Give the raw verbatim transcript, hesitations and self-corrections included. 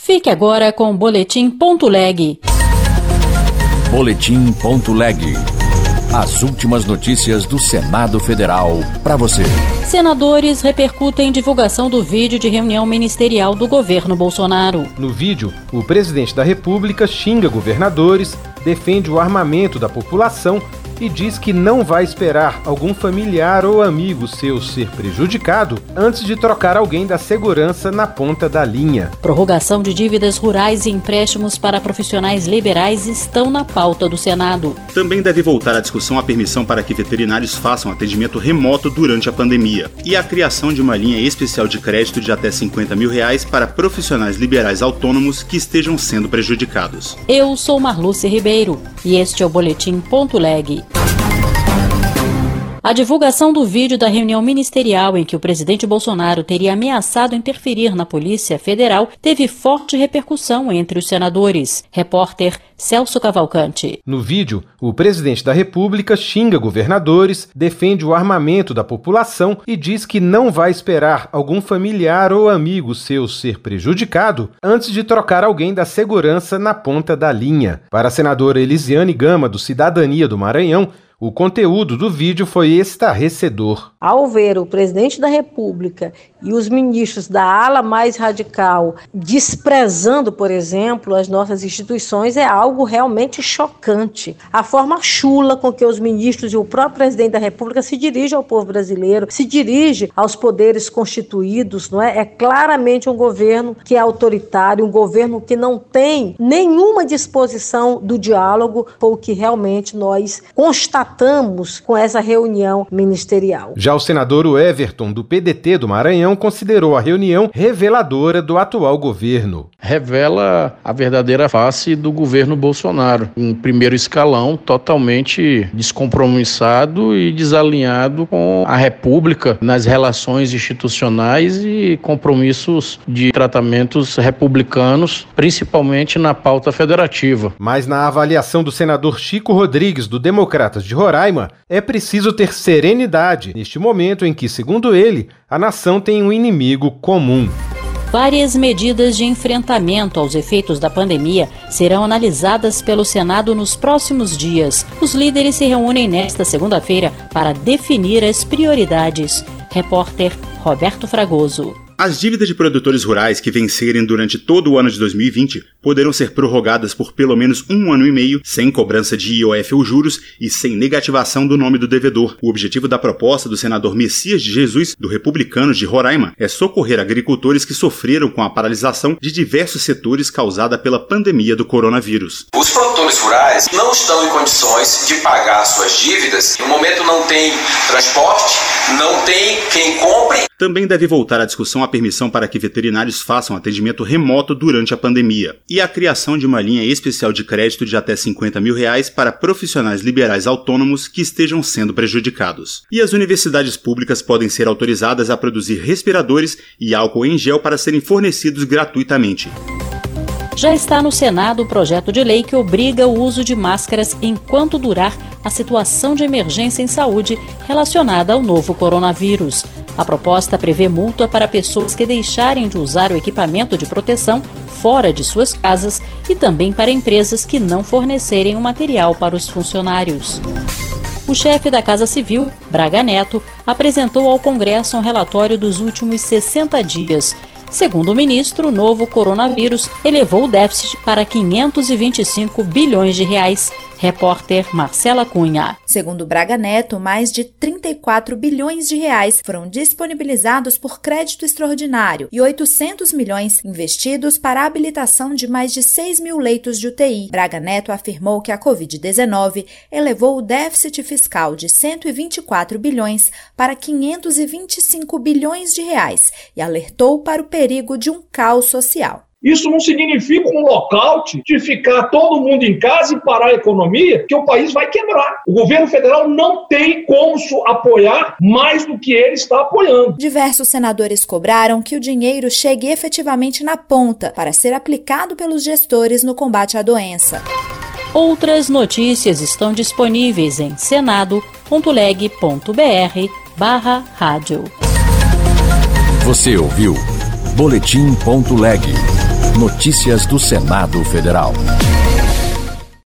Fique agora com o Boletim Ponto Leg. Boletim Ponto Leg. As últimas notícias do Senado Federal para você. Senadores repercutem divulgação do vídeo de reunião ministerial do governo Bolsonaro. No vídeo, o presidente da República xinga governadores, defende o armamento da população e diz que não vai esperar algum familiar ou amigo seu ser prejudicado antes de trocar alguém da segurança na ponta da linha. Prorrogação de dívidas rurais e empréstimos para profissionais liberais estão na pauta do Senado. Também deve voltar à discussão a permissão para que veterinários façam atendimento remoto durante a pandemia e a criação de uma linha especial de crédito de até cinquenta mil reais para profissionais liberais autônomos que estejam sendo prejudicados. Eu sou Marluce Ribeiro e este é o Boletim Ponto Leg. A divulgação do vídeo da reunião ministerial em que o presidente Bolsonaro teria ameaçado interferir na Polícia Federal teve forte repercussão entre os senadores. Repórter Celso Cavalcante. No vídeo, o presidente da República xinga governadores, defende o armamento da população e diz que não vai esperar algum familiar ou amigo seu ser prejudicado antes de trocar alguém da segurança na ponta da linha. Para a senadora Elisiane Gama, do Cidadania do Maranhão, o conteúdo do vídeo foi estarrecedor. Ao ver o presidente da República e os ministros da ala mais radical desprezando, por exemplo, as nossas instituições, é algo realmente chocante. A forma chula com que os ministros e o próprio presidente da República se dirigem ao povo brasileiro, se dirige aos poderes constituídos, não é? É claramente um governo que é autoritário, um governo que não tem nenhuma disposição do diálogo, foi o que realmente nós constatamos com essa reunião ministerial. Já o senador Everton, do P D T do Maranhão, considerou a reunião reveladora do atual governo. Revela a verdadeira face do governo Bolsonaro, em primeiro escalão, totalmente descompromissado e desalinhado com a República nas relações institucionais e compromissos de tratamentos republicanos, principalmente na pauta federativa. Mas na avaliação do senador Chico Rodrigues, do Democratas de Roraima, é preciso ter serenidade neste momento em que, segundo ele, a nação tem um inimigo comum. Várias medidas de enfrentamento aos efeitos da pandemia serão analisadas pelo Senado nos próximos dias. Os líderes se reúnem nesta segunda-feira para definir as prioridades. Repórter Roberto Fragoso. As dívidas de produtores rurais que vencerem durante todo o ano de dois mil e vinte poderão ser prorrogadas por pelo menos um ano e meio, sem cobrança de I O F ou juros e sem negativação do nome do devedor. O objetivo da proposta do senador Messias de Jesus, do Republicanos de Roraima, é socorrer agricultores que sofreram com a paralisação de diversos setores causada pela pandemia do coronavírus. Os produtores rurais não estão em condições de pagar suas dívidas. No momento não tem transporte, não tem quem compre. Também deve voltar à discussão a permissão para que veterinários façam atendimento remoto durante a pandemia e a criação de uma linha especial de crédito de até cinquenta mil reais para profissionais liberais autônomos que estejam sendo prejudicados. E as universidades públicas podem ser autorizadas a produzir respiradores e álcool em gel para serem fornecidos gratuitamente. Já está no Senado o projeto de lei que obriga o uso de máscaras enquanto durar a situação de emergência em saúde relacionada ao novo coronavírus. A proposta prevê multa para pessoas que deixarem de usar o equipamento de proteção fora de suas casas e também para empresas que não fornecerem o material para os funcionários. O chefe da Casa Civil, Braga Neto, apresentou ao Congresso um relatório dos últimos sessenta dias. Segundo o ministro, o novo coronavírus elevou o déficit para quinhentos e vinte e cinco bilhões de reais. Repórter Marcela Cunha. Segundo Braga Neto, mais de trinta e quatro bilhões de reais foram disponibilizados por crédito extraordinário e oitocentos milhões investidos para a habilitação de mais de seis mil leitos de U T I. Braga Neto afirmou que a covid dezenove elevou o déficit fiscal de cento e vinte e quatro bilhões para quinhentos e vinte e cinco bilhões de reais e alertou para o perigo de um caos social. Isso não significa um lockout de ficar todo mundo em casa e parar a economia, que o país vai quebrar. O governo federal não tem como apoiar mais do que ele está apoiando. Diversos senadores cobraram que o dinheiro chegue efetivamente na ponta para ser aplicado pelos gestores no combate à doença. Outras notícias estão disponíveis em senado ponto leg ponto br barra rádio. Você ouviu Boletim Ponto Leg. Notícias do Senado Federal.